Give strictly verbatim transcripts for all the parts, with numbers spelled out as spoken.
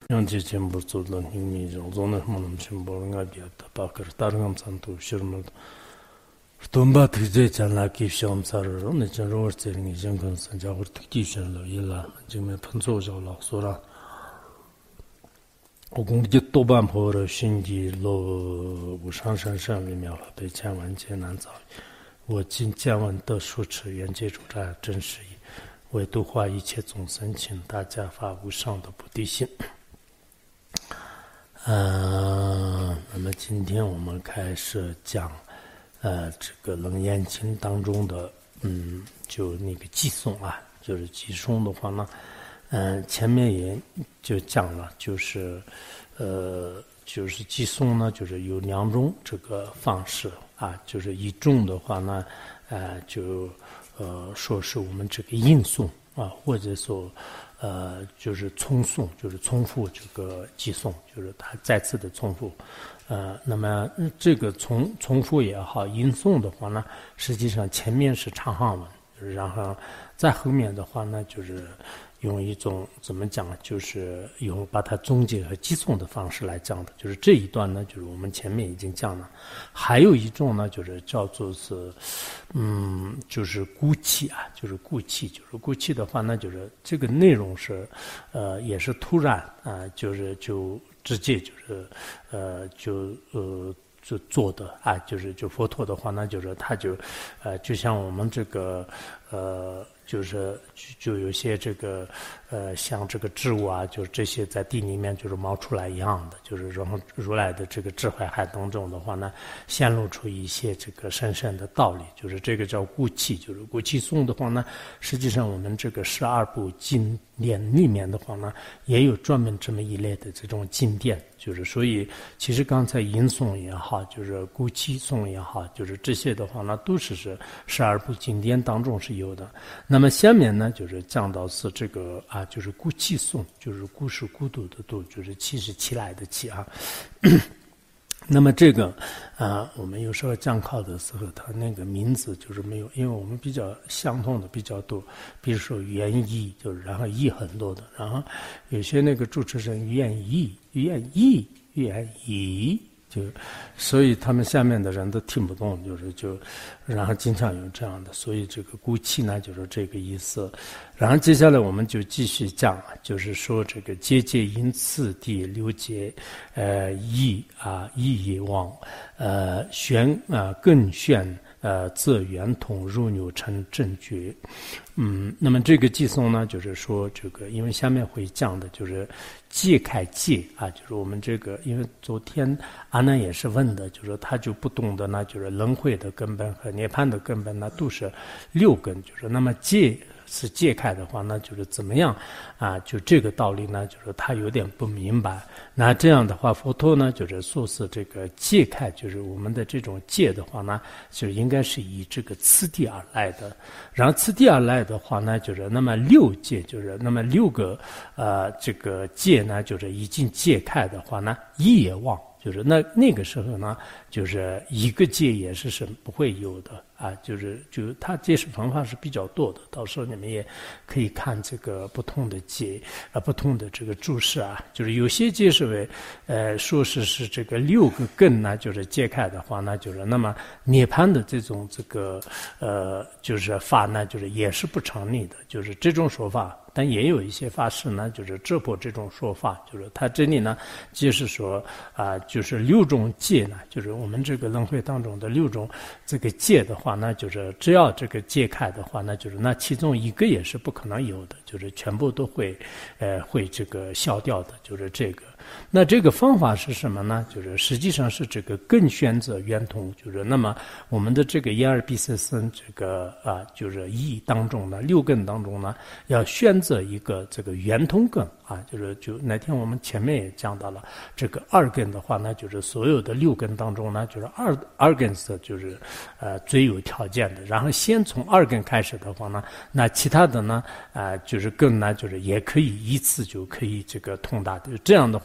현재 전부들은 힘이 정도는 뭐는 심보가 비었다. 바कर 다른 감산도 실물 돈바 드제 잔라 기시험사를 오늘 저러 때는 정근 선자고 특기션로 일라 지금 분소적으로 소라 공기 또반 보러 신기로 우상산상里面被千万艰难遭我今见闻的书持原接主战真实意为度化一切众生请大家发无上的菩提心。呃，那么今天我们开始讲呃这个楞严经当中的嗯就那个寄诵啊，就是寄诵的话呢嗯、呃、前面也就讲了，就是呃就是寄诵呢就是有两种这个方式啊，就是一种的话呢呃就呃说是我们这个吟诵啊，或者说呃，就是重诵，就是重复这个寄诵，就是他再次的重复。呃，那么这个重重复也好，吟诵的话呢，实际上前面是长行文，就是然后在后面的话呢，就是用一种怎么讲，就是用把它总结和寄诵的方式来讲的。就是这一段呢，就是我们前面已经讲了。还有一种呢，就是叫做是，嗯，就是孤气啊，就是孤气，就是孤气的话呢，就是这个内容是，呃，也是突然啊、呃，就是就直接就是呃就呃。就做的啊，就是就佛陀的话呢，就是他就，呃，就像我们这个，呃，就是就就有些这个，呃，像这个植物啊，就是这些在地里面就是冒出来一样的，就是然后如来的这个智慧海当中的话呢，显露出一些这个深深的道理，就是这个叫故气，就是故气颂的话呢，实际上我们这个十二部经典里面的话呢，也有专门这么一类的这种经典。就是所以其实刚才吟诵也好，就是故气诵也好，就是这些的话呢都是是十二部经典当中是有的。那么下面呢就是讲到是这个啊，就是故气诵，就是故是孤独的独，就是气是起来的气啊。那么这个啊、呃，我们有时候讲考的时候，它那个名字就是没有，因为我们比较相同的比较多，比如说原意，就是然后意很多的，然后有些那个主持人愿意、愿意、愿意，就所以他们下面的人都听不懂，就是就然后经常有这样的，所以这个孤气呢就是这个意思。然后接下来我们就继续讲，就是说这个节节因次第六节，呃意啊意也往，呃玄啊更玄。呃，自圆通入扭成正觉，嗯，那么这个寄诵呢，就是说这个，因为下面会讲的，就是戒开戒啊，就是我们这个，因为昨天阿难也是问的，就是他就不懂的呢，就是轮回的根本和涅槃的根本呢，都是六根，就是那么戒。是戒开的话，那就是怎么样啊？就这个道理呢，就是他有点不明白。那这样的话，佛陀呢，就是说是这个戒开，就是我们的这种戒的话呢，就应该是以这个次第而来的。然后次第而来的话呢，就是那么六戒，就是那么六个呃这个戒呢，就是已经戒开的话呢，一也忘。就是那那个时候呢，就是一个戒也是是不会有的啊，就是就它戒是方法是比较多的，到时候你们也可以看这个不同的戒啊，不同的这个注释啊，就是有些戒是为呃说是是这个六个根呢，就是戒开的话呢，就是那么涅槃的这种这个呃就是法呢，就是也是不成立的，就是这种说法。但也有一些法师呢，就是遮破这种说法，就是他这里呢，就是说啊、呃，就是六种戒呢，就是我们这个轮回当中的六种这个戒的话呢，就是只要这个戒开的话呢，就是那其中一个也是不可能有的，就是全部都会呃会这个消掉的，就是这个。那这个方法是什么呢？就是实际上是这个更选择圆通，就是那么我们的这个耶尔比斯森这个啊，就是意当中呢，六根当中呢，要选择一个这个圆通根啊，就是就那天我们前面也讲到了，这个二根的话呢，就是所有的六根当中呢，就是二二根是就是呃最有条件的，然后先从二根开始的话呢，那其他的呢啊、呃、就是根呢就是也可以依次就可以这个通达的，这样的话。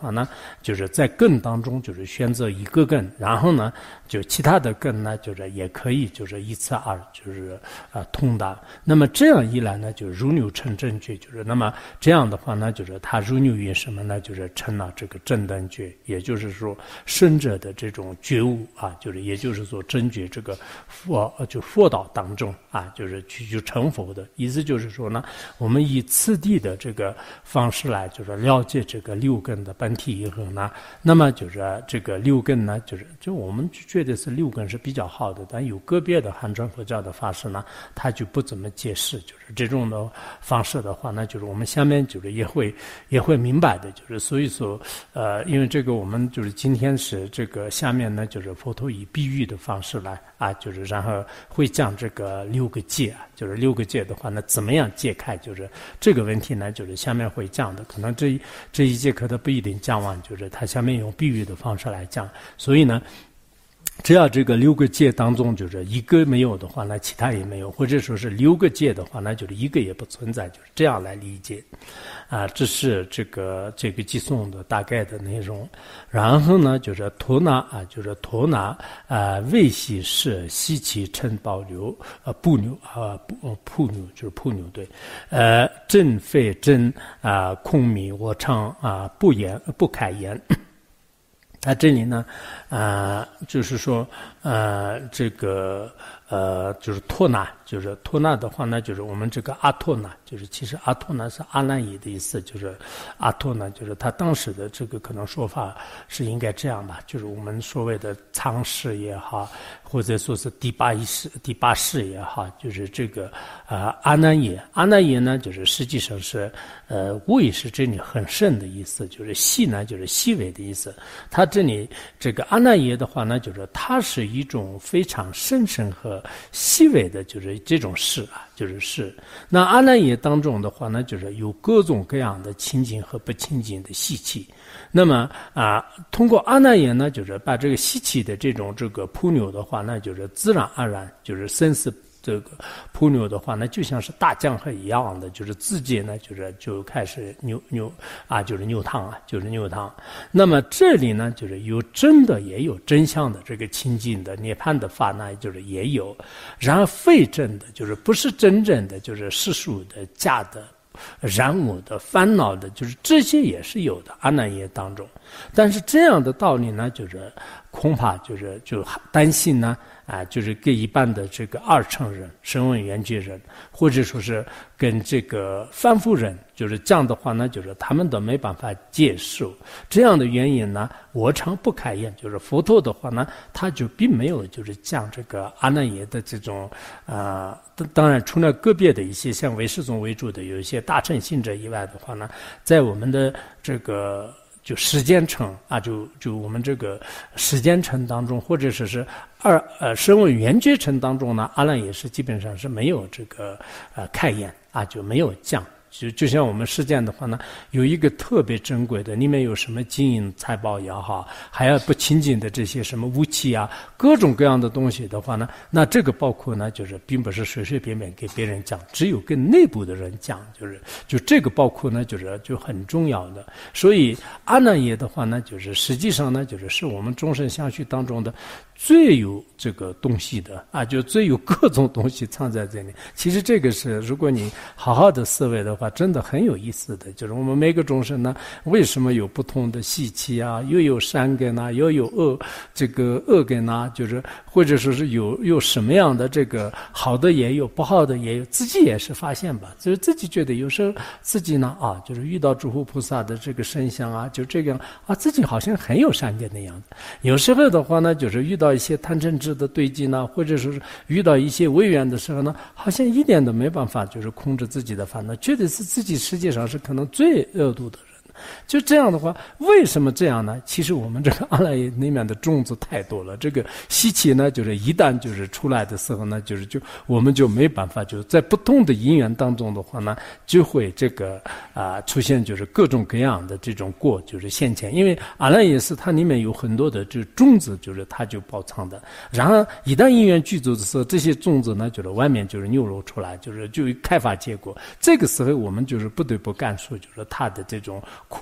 话呢，就是在根当中就是选择一个根，然后呢，就其他的根呢，就是也可以就是一次二就是啊、呃、通达。那么这样一来呢，就是如扭成正觉，就是那么这样的话呢，就是它如扭于什么呢？就是成了这个正等觉，也就是说生者的这种觉悟啊，就是也就是说真觉这个佛就佛道当中啊，就是去去成佛的意思，就是说呢，我们以次第的这个方式来就是了解这个六根的本体以后呢，那么就是这个六根呢，就是就我们觉得是六根是比较好的，但有个别的汉传佛教的法师呢，他就不怎么解释，就是这种的方式的话呢，就是我们下面就是也会也会明白的，就是所以说呃，因为这个我们就是今天是这个下面呢，就是佛陀以比喻的方式来啊，就是然后会讲这个六个界啊，就是六个界的话呢，怎么样解开，就是这个问题呢，就是下面会讲的，可能这一这一节课它不一定讲完，就是他下面用比喻的方式来讲，所以呢。只要这个六个界当中就是一个没有的话，那其他也没有，或者说是六个界的话，那就是一个也不存在，就是这样来理解。啊，这是这个这个寄送的大概的内容。然后呢，就是托拿啊，就是托拿啊，未系是西其称保留呃不牛啊不铺牛就是铺牛对，呃正非真啊空迷我常啊不言不开言。他这里呢，啊、呃，就是说，呃，这个，呃，就是托那，就是托那的话呢，就是我们这个阿托那，就是其实阿托那是阿难耶的意思，就是阿托那，就是他当时的这个可能说法是应该这样吧，就是我们所谓的常识也好，或者说是第八意识、第八识也好，就是这个啊、呃、阿难耶，阿难耶呢，就是实际上是呃微是这里很深的意思，就是细呢就是细微的意思，它。这里这个阿难耶的话呢，就是它是一种非常深深和细微的，就是这种事啊，就是事。那阿难耶当中的话呢，就是有各种各样的清净和不清净的习气。那么啊，通过阿难耶呢，就是把这个习气的这种这个铺牛的话，那就是自然而然就是生死。这个铺牛的话呢，就像是大江河一样的，就是自己呢，就是就开始扭扭啊，就是扭汤啊，就是扭汤。那么这里呢，就是有真的也有真相的这个清净的涅槃的法呢，就是也有。然而非真的，就是不是真正的，就是世俗的假的。染污的烦恼的，就是这些也是有的阿难耶当中，但是这样的道理呢，就是恐怕就是就担心呢啊，就是给一般的这个二乘人、声闻缘觉人，或者说是跟这个凡夫人，就是这样的话呢，就是他们都没办法接受。这样的原因呢，我常不开言，就是佛陀的话呢，他就并没有就是讲这个阿难耶的这种啊。呃当然，除了个别的一些像唯识宗为主的有一些大乘信者以外的话呢，在我们的这个就时间乘啊，就就我们这个时间乘当中，或者说是二呃声闻缘觉乘当中呢，阿难也是基本上是没有这个呃开言啊，就没有讲。就就像我们世间的话呢，有一个特别珍贵的，里面有什么金银财宝也好，还有不清净的这些什么武器啊，各种各样的东西的话呢，那这个包括呢，就是并不是随随便便给别人讲，只有跟内部的人讲，就是就这个包括呢，就是就很重要的。所以阿难耶的话呢，就是实际上呢，就是是我们众生相续当中的最有这个东西的啊，就最有各种东西藏在这里。其实这个是，如果你好好的思维的话，真的很有意思的。就是我们每个众生呢，为什么有不同的习气啊？又有善根啊，又有恶这个恶根啊，就是或者说是有有什么样的这个好的也有，不好的也有，自己也是发现吧。就是自己觉得有时候自己呢啊，就是遇到诸佛菩萨的这个身相啊，就这个啊，自己好像很有善根的样子。有时候的话呢，就是遇到一些贪嗔痴的对境呢，或者说是遇到一些违缘的时候呢，好像一点都没办法就是控制自己的烦恼，觉得是自己实际上是可能最恶毒的人。就这样的话，为什么这样呢？其实我们这个阿赖耶里面的种子太多了，这个习气呢，就是一旦就是出来的时候呢，就是就我们就没办法，就是在不同的因缘当中的话呢，就会这个啊、呃、出现就是各种各样的这种果，就是现前。因为阿赖耶识它里面有很多的这种子，就是它就包藏的。然后一旦因缘具足的时候，这些种子呢，就是外面就是流露出来，就是就开发结果。这个时候我们就是不得不感受，就是它的这种苦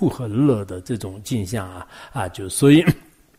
和乐的这种镜像啊啊，就所以。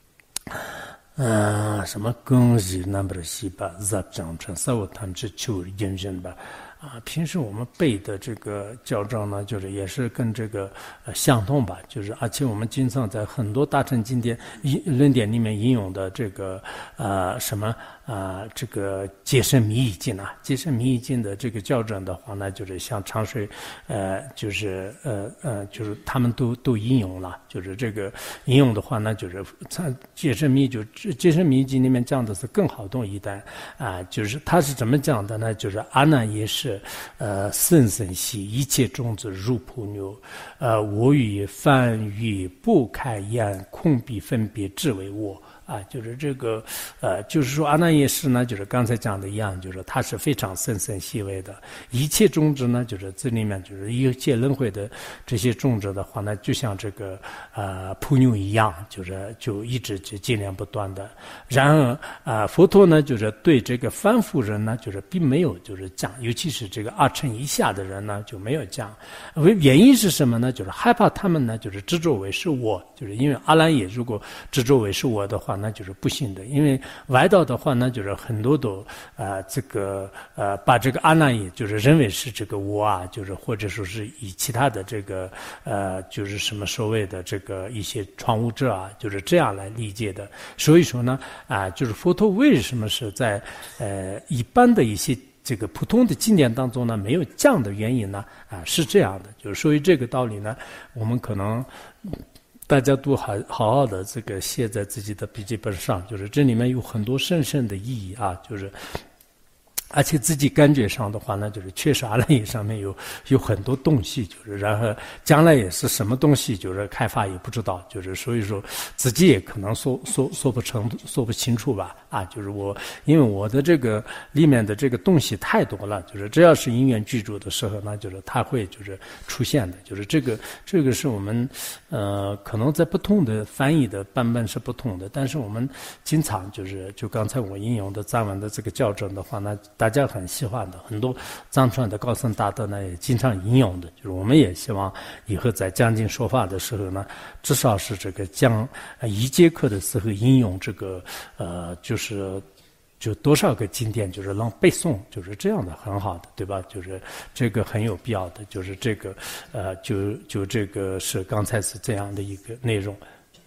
嗯、呃，什么更是那么的西吧，杂章成所有他们是求引人吧。啊，平时我们背的这个教章呢，就是也是跟这个呃相同吧，就是而且我们经常在很多大乘经典引论点里面引用的这个呃什么啊、呃、这个解深弥易经啊，解深弥易经的这个教章的话呢，就是像长水呃就是呃呃就是他们都都引用了，就是这个引用的话呢，就是解深弥就解深弥易经里面讲的是更好懂一点啊、呃，就是他是怎么讲的呢？就是阿难也是。呃，生生息一切种子如扑牛，呃，我与梵语不开眼，空闭分别，只为我。啊，就是这个，呃，就是说阿难耶识呢，就是刚才讲的一样，就是它是非常深深细微的。一切种子呢，就是这里面就是一切轮回的这些种子的话呢，就像这个呃扑牛一样，就是就一直就接连不断的。然而啊、呃，佛陀呢，就是对这个凡夫人呢，就是并没有就是讲，尤其是这个二乘以下的人呢，就没有讲。原因是什么呢？就是害怕他们呢，就是执着为是我，就是因为阿难也如果执着为是我的话。那就是不行的，因为外道的话呢，就是很多都呃这个呃把这个阿难也就是认为是这个我啊，就是或者说是以其他的这个呃就是什么所谓的这个一些创物者啊，就是这样来理解的。所以说呢啊、呃，就是佛陀为什么是在呃一般的一些这个普通的经典当中呢没有讲的原因呢啊、呃、是这样的，就是所以这个道理呢，我们可能。大家都好好好的这个写在自己的笔记本上，就是这里面有很多深深的意义啊，就是而且自己感觉上的话呢，就是确实阿赖耶上面有有很多东西，就是然后将来也是什么东西，就是开发也不知道，就是所以说自己也可能说说说不成说不清楚吧啊，就是我因为我的这个里面的这个东西太多了，就是只要是因缘具足的时候呢，就是它会就是出现的，就是这个这个是我们呃可能在不同的翻译的版本是不同的，但是我们经常就是就刚才我引用的藏文的这个校正的话呢。大家很喜欢的，很多藏传的高僧大德呢也经常引用的，就是我们也希望以后在讲经说法的时候呢，至少是这个讲一节课的时候引用这个呃，就是就多少个经典，就是让背诵，就是这样的，很好的，对吧？就是这个很有必要的，就是这个呃，就就这个是刚才是这样的一个内容。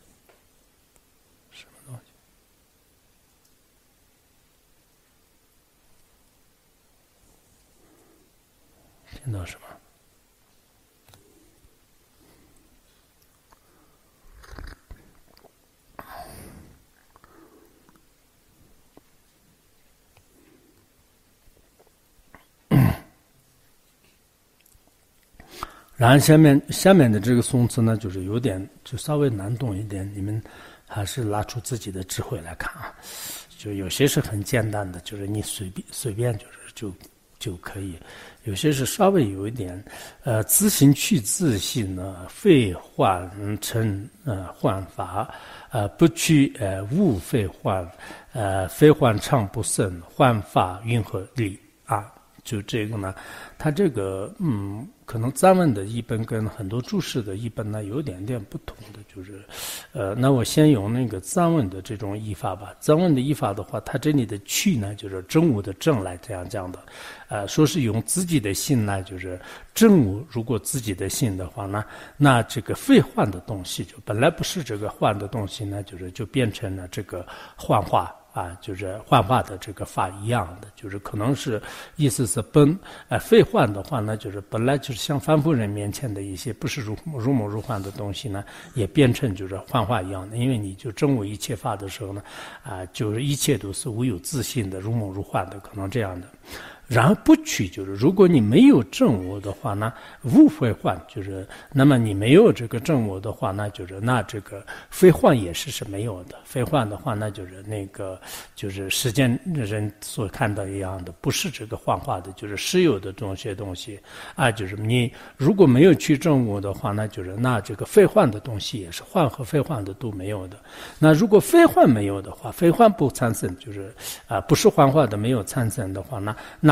听到什么？然后下面下面的这个颂词呢，就是有点就稍微难懂一点，你们还是拿出自己的智慧来看啊。就有些是很简单的，就是你随便随便就是就就可以。有些是稍微有一点，呃，自性去自性呢，非幻成呃幻法，呃不去呃无非幻，呃非幻常不胜，幻法云何理啊？就这个呢，它这个嗯，可能藏文的译本跟很多注释的译本呢有点点不同的，就是，呃，那我先用那个藏文的这种译法吧。藏文的译法的话，它这里的去呢，就是真我的正来这样讲的，呃，说是用自己的心来，就是真我如果自己的心的话呢，那这个非幻的东西就本来不是这个幻的东西呢，就是就变成了这个幻化。啊，就是幻化的这个法一样的，就是可能是意思是本呃非幻的话呢，就是本来就是像凡夫人面前的一些不是如如梦如幻的东西呢，也变成就是幻化一样的，因为你就证悟一切法的时候呢，啊，就是一切都是无有自性的如梦如幻的，可能这样的。然后不取就是如果你没有证悟的话呢，无非幻就是那么你没有这个证悟的话呢，就是那这个非幻也是是没有的。非幻的话那就是那个就是世间人所看到一样的，不是这个幻化的，就是实有的这些东西啊，就是你如果没有去证悟的话呢，就是那这个非幻的东西也是幻和非幻的都没有的。那如果非幻没有的话，非幻不产生就是啊、呃、不是幻化的没有产生的话呢，那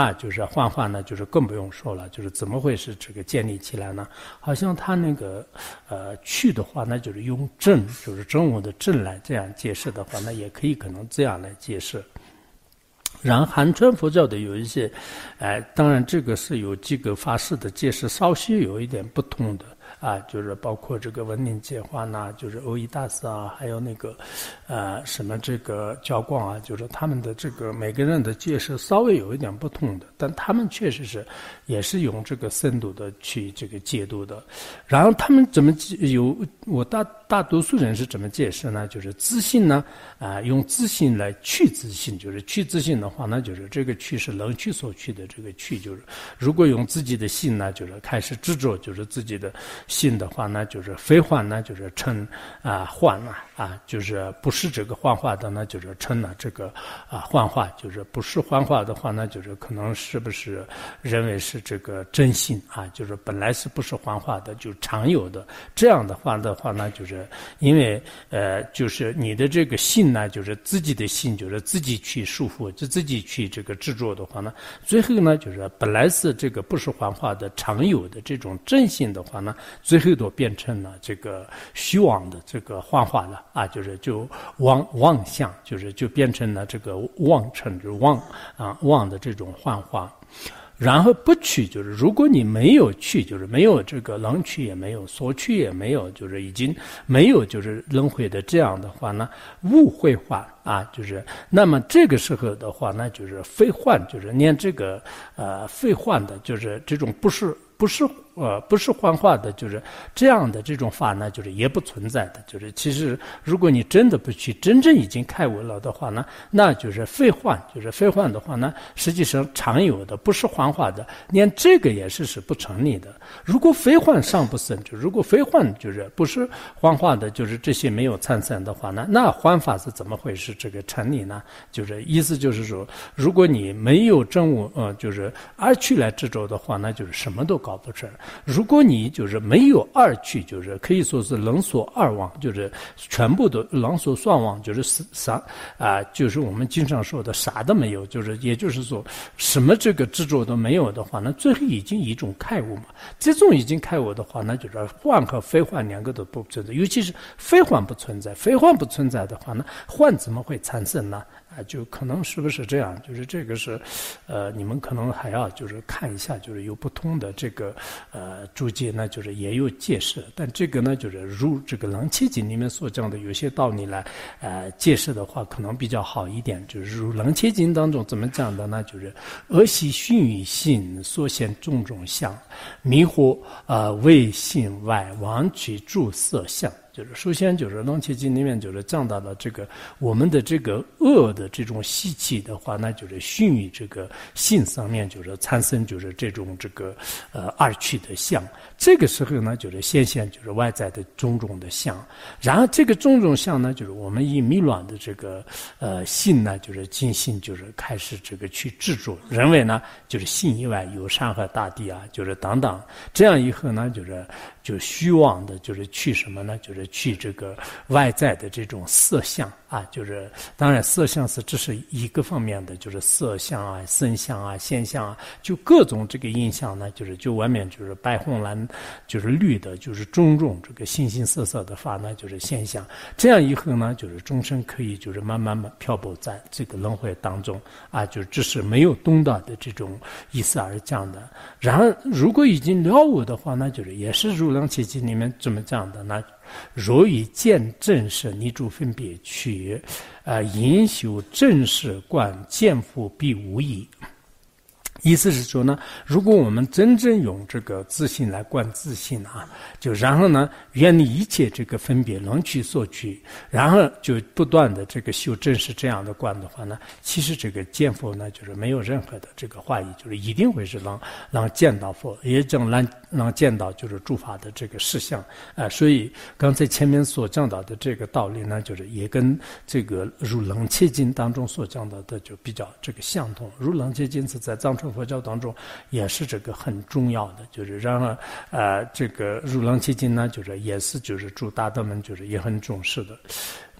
那就是幻化呢，就是更不用说了，就是怎么会是这个建立起来呢？好像他那个呃去的话，那就是用正，就是正午的正来这样解释的话，那也可以可能这样来解释。然后韩传佛教的有一些，呃，当然这个是有几个法师的解释稍许有一点不同的。啊，就是包括这个文宁解化呐，就是欧一大师啊，还有那个，呃，什么这个教光啊，就是他们的这个每个人的解释稍微有一点不同的，但他们确实是也是用这个深度的去这个解读的。然后他们怎么有我大大多数人是怎么解释呢？就是自信呢，啊、呃，用自信来去自信，就是去自信的话，那就是这个去是能去所去的这个去，就是如果用自己的信呢，就是开始执着，就是自己的。信的话呢，就是非幻呢，就是称啊幻啊啊，就是不是这个幻化的呢，就是称了这个啊幻化，就是不是幻化的话呢，就是可能是不是认为是这个真信啊，就是本来是不是幻化的，就常有的这样的话的话呢，就是因为呃，就是你的这个信呢，就是自己的信，就是自己去束缚，就自己去这个执着的话呢，最后呢，就是本来是这个不是幻化的常有的这种真信的话呢。最后都变成了这个虚妄的这个幻化了啊，就是就妄妄想，就是就变成了这个妄称，就是妄啊妄的这种幻化。然后不去，就是如果你没有去，就是没有这个能去也没有，所去也没有，就是已经没有就是轮回的这样的话呢，物会幻啊，就是那么这个时候的话呢，就是非幻，就是念这个呃非幻的，就是这种不是。不是呃不是幻化的，就是这样的这种法呢，就是也不存在的。就是其实如果你真的不去，真正已经开悟了的话呢，那就是非幻，就是非幻的话呢，实际上常有的不是幻化的，连这个也是是不成立的。如果非幻尚不生，就如果非幻就是不是幻化的，就是这些没有参生的话呢，那幻法是怎么会是这个成立呢？就是意思就是说，如果你没有证悟，呃，就是二去来执着的话，那就是什么都搞。搞不成。如果你就是没有二去，就是可以说是能所二忘，就是全部都能所算忘，就是啥啊、呃，就是我们经常说的啥都没有，就是也就是说什么这个执着都没有的话，那最后已经一种开悟嘛。这种已经开悟的话，那就是幻和非幻两个都不存在，尤其是非幻不存在，非幻不存在的话呢，幻怎么会产生呢？啊，就可能是不是这样？就是这个是，呃，你们可能还要就是看一下，就是有不同的这个呃注解呢，就是也有解释。但这个呢，就是如这个《楞伽经》里面所讲的有些道理来呃解释的话，可能比较好一点。就是如《楞伽经》当中怎么讲的呢？就是恶习熏于心，所现种种相，迷惑呃为心外妄取诸色相。就是首先就是《楞伽经》里面就是讲到了这个我们的这个恶的这种习气的话，那就是熏于这个性上面，就是产生就是这种这个呃二趣的相。这个时候呢，就是显现就是外在的种种的相。然后这个种种相呢，就是我们以迷乱的这个呃性呢，就是尽心就是开始这个去执着，认为呢就是性以外有山河大地啊，就是等等。这样以后呢，就是就虚妄的，就是去什么呢？就是去这个外在的这种色相啊，就是当然色相是只是一个方面的，就是色相啊、声相啊、现象啊，就各种这个印象呢，就是就外面就是白红蓝，就是绿的，就是种种这个形形色色的法呢，就是现象。这样以后呢，就是众生可以就是慢慢慢漂泊在这个轮回当中啊，就只是没有懂到的这种意思而讲的。然而如果已经了悟的话呢，就是也是如《楞伽经》里面这么讲的，那若以见正视泥诸分别去，呃，隐修正视观见复必无疑。意思是说呢，如果我们真正用这个自信来观自信啊，就然后呢远离一切这个分别能取所取，然后就不断的这个修正是这样的观的话呢，其实这个见佛呢就是没有任何的这个怀疑，就是一定会是让让见到佛，也将让让见到就是诸法的这个实相啊、呃。所以刚才前面所讲到的这个道理呢，就是也跟这个如楞伽经当中所讲到的就比较这个相同。如楞伽经是在藏传佛教当中也是这个很重要的，就是让呃这个如楞伽经呢，就是也是就是诸大德们就是也很重视的。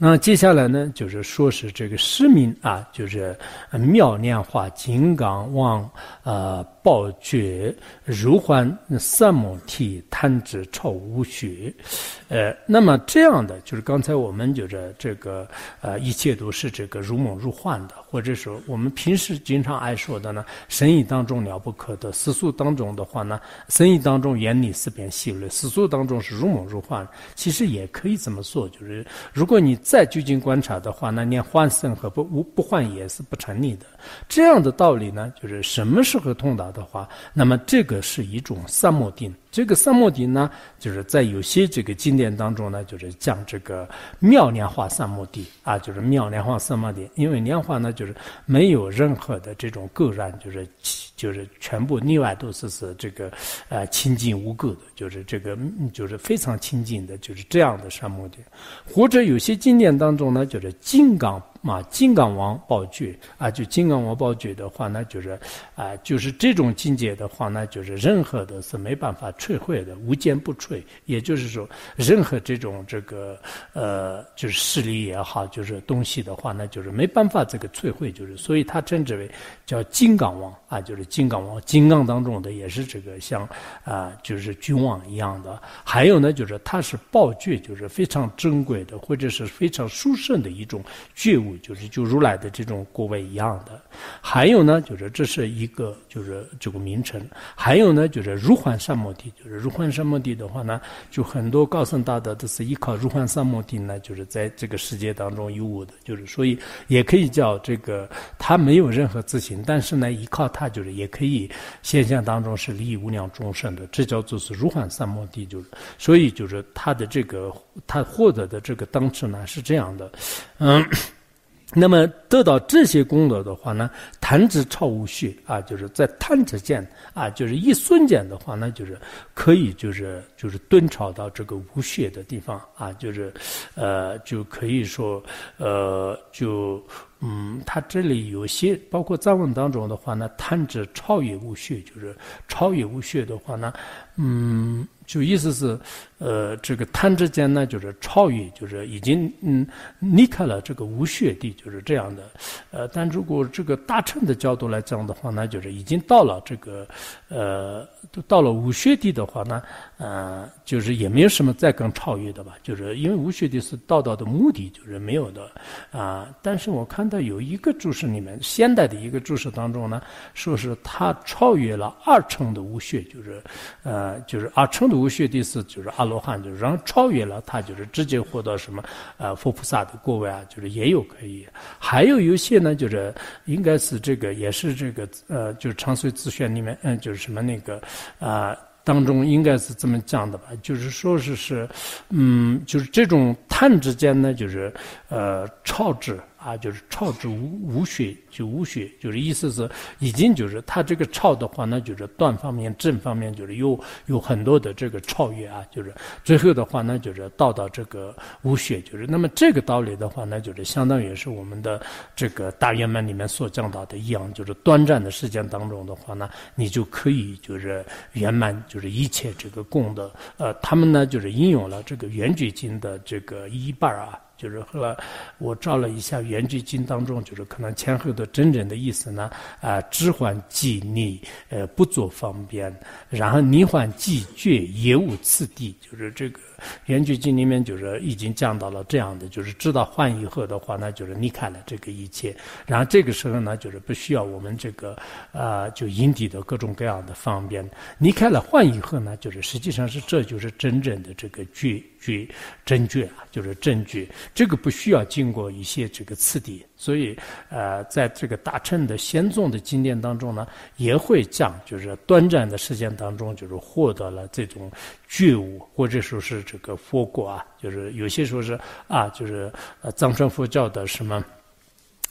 那接下来呢，就是说是这个诗名啊，就是妙念华、金刚王、呃宝觉、如幻、三摩提、贪指、超无学，呃，那么这样的就是刚才我们就是这个呃，一切都是这个如梦如幻的，或者说我们平时经常爱说的呢，神意当中了不可得，世俗当中的话呢，神意当中眼里四边细略，世俗当中是如梦如幻，其实也可以这么说，就是如果你再究竟观察的话，那连幻生和不无不幻也是不成立的。这样的道理呢，就是什么时候通达的话，那么这个是一种三摩定。这个三摩定呢，就是在有些这个经典当中呢，就是讲这个妙莲花三摩地啊，就是妙莲花三摩地。因为莲花呢，就是没有任何的这种垢染，就是就是全部内外都是是这个呃清净无垢的，就是这个就是非常清净的，就是这样的三摩地。或者有些经典当中呢，就是金刚。嘛，金刚王宝觉啊，就金刚王宝觉的话呢，就是啊，就是这种境界的话呢，就是任何的是没办法摧毁的，无坚不摧。也就是说，任何这种这个呃，就是势力也好，就是东西的话呢，就是没办法这个摧毁，就是所以他称之为叫金刚王啊，就是金刚王，金刚当中的也是这个像啊，就是君王一样的。还有呢，就是他是宝觉，就是非常珍贵的，或者是非常殊胜的一种觉悟。就是就如来的这种果位一样的。还有呢，就是这是一个就是这个名称。还有呢，就是如幻三摩地，就是如幻三摩地的话呢，就很多高僧大德都是依靠如幻三摩地呢，就是在这个世界当中有悟的，就是所以也可以叫这个他没有任何自信，但是呢，依靠他就是也可以现象当中是利益无量众生的，这叫做是如幻三摩地，就是所以就是他的这个他获得的这个当次呢是这样的，嗯。那么得到这些功德的话呢，弹指超无血啊，就是在弹指间啊，就是一瞬间的话呢，就是可以就是就是顿超到这个无血的地方啊，就是呃就可以说呃就。嗯，它这里有些包括藏文当中的话呢，弹指超越无血，就是超越无血的话呢，嗯，就意思是，呃，这个弹指间呢，就是超越，就是已经嗯离开了这个无血地，就是这样的。呃，但如果这个大乘的角度来讲的话呢，就是已经到了这个呃，都到了无血地的话呢，呃，就是也没有什么再更超越的吧，就是因为无血地是道道的目的，就是没有的啊、呃。但是我看。有一个注释里面，现代的一个注释当中呢，说是他超越了二乘的无血，就是呃，就是二乘的无血地是就是阿罗汉，就是然后超越了他，就是直接获得什么呃佛菩萨的果位啊，就是也有可以。还有有些呢，就是应该是这个也是这个呃，就是长随自选里面，嗯、呃，就是什么那个啊。呃当中应该是这么讲的吧，就是说是是，嗯，就是这种碳之间呢，就是呃超质啊，就是超质无无血，就无血，就是意思是已经就是它这个超的话呢，就是断方面、正方面就是有有很多的这个超越啊，就是最后的话呢，就是到到这个无血，就是那么这个道理的话呢，就是相当于是我们的这个大圆满里面所讲到的一样，就是短暂的时间当中的话呢，你就可以就是圆满。就是一切这个功德，呃，他们呢就是引用了这个《圆觉经》的这个一半啊，就是后来我照了一下《圆觉经》当中，就是可能前后的真正的意思呢，啊、呃，知还即逆，呃，不作方便，然后逆还即觉，也无次第，就是这个。圆觉经里面就是已经讲到了这样的，就是知道幻以后的话呢，就是离开了这个一切，然后这个时候呢，就是不需要我们这个啊、呃，就引体的各种各样的方便，离开了幻以后呢，就是实际上是这就是真正的这个觉觉真觉啊，就是真觉，这个不需要经过一些这个次第，所以呃，在这个大乘的先宗的经典当中呢，也会讲，就是短暂的时间当中，就是获得了这种觉悟，或者说是这个佛果啊，就是有些说是啊，就是呃藏传佛教的什么。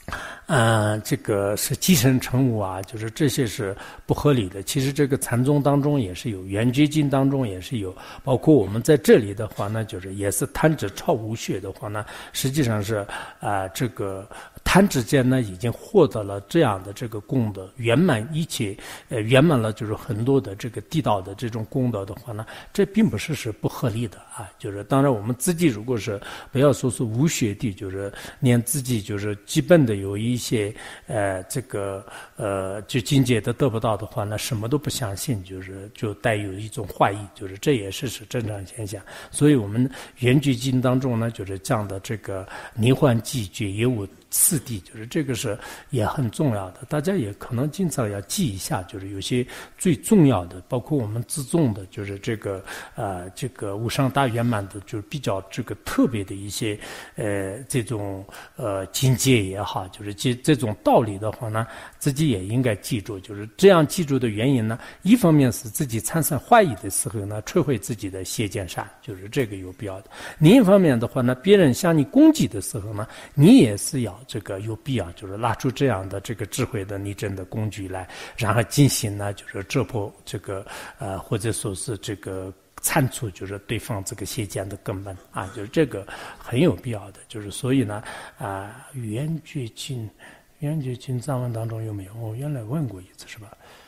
呃，这个是寄生成物啊，就是这些是不合理的。其实这个禅宗当中也是有，圆觉经当中也是有，包括我们在这里的话呢，就是也是贪指超无血的话呢，实际上是啊、呃，这个贪之间呢已经获得了这样的这个功德，圆满一切，呃，圆满了就是很多的这个地道的这种功德的话呢，这并不是是不合理的啊。就是当然我们自己如果是不要说是无血地，就是连自己就是基本的有一些呃这个呃就境界都得不到的话，那什么都不相信，就是就带有一种怀疑，就是这也是是正常现象。所以我们圆觉经当中呢，就是讲的这个离幻寂觉也无次第，就是这个是也很重要的，大家也可能经常要记一下，就是有些最重要的，包括我们自重的，就是这个呃这个无上大圆满的，就是比较这个特别的一些呃这种呃境界也好，就是这这种道理的话呢，自己也应该记住。就是这样记住的原因呢，一方面是自己产生怀疑的时候呢，摧毁自己的邪见善，就是这个有必要的；另一方面的话呢，别人向你攻击的时候呢，你也是要这个有必要，就是拿出这样的这个智慧的立证的工具来，然后进行呢，就是这破这个呃，或者说是这个铲除，就是对方这个邪见的根本啊，就是这个很有必要的。就是所以呢，啊、呃，圆觉经，圆觉经藏文当中有没有？我原来问过一次，是吧？